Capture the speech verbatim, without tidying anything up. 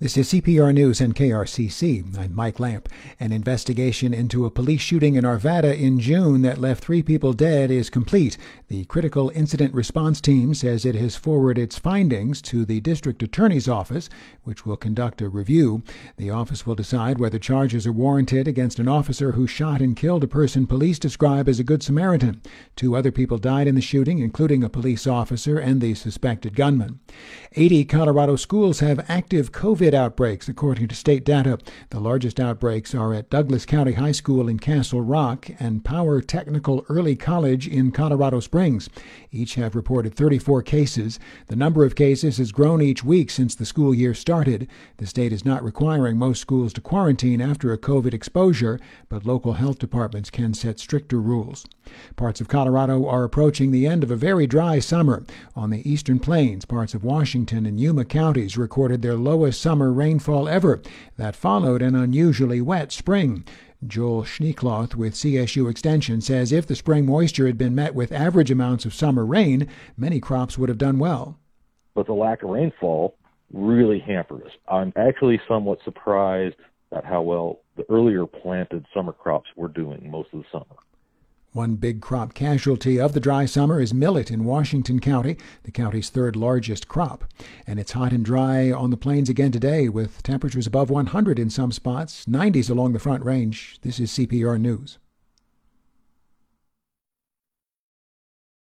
This is C P R News and K R C C. I'm Mike Lamp. An investigation into a police shooting in Arvada in June that left three people dead is complete. The Critical Incident Response Team says it has forwarded its findings to the District Attorney's Office, which will conduct a review. The office will decide whether charges are warranted against an officer who shot and killed a person police describe as a Good Samaritan. Two other people died in the shooting, including a police officer and the suspected gunman. eighty Colorado schools have active COVID outbreaks, according to state data. The largest outbreaks are at Douglas County High School in Castle Rock and Power Technical Early College in Colorado Springs. Each have reported thirty-four cases. The number of cases has grown each week since the school year started. The state is not requiring most schools to quarantine after a COVID exposure, but local health departments can set stricter rules. Parts of Colorado are approaching the end of a very dry summer. On the eastern plains, parts of Washington and Yuma counties recorded their lowest summer rainfall ever. That followed an unusually wet spring. Joel Schneekloth with C S U Extension says if the spring moisture had been met with average amounts of summer rain, many crops would have done well. But the lack of rainfall really hampered us. I'm actually somewhat surprised at how well the earlier planted summer crops were doing most of the summer. One big crop casualty of the dry summer is millet in Washington County, the county's third largest crop. And it's hot and dry on the plains again today, with temperatures above one hundred in some spots, nineties along the Front Range. This is C P R News.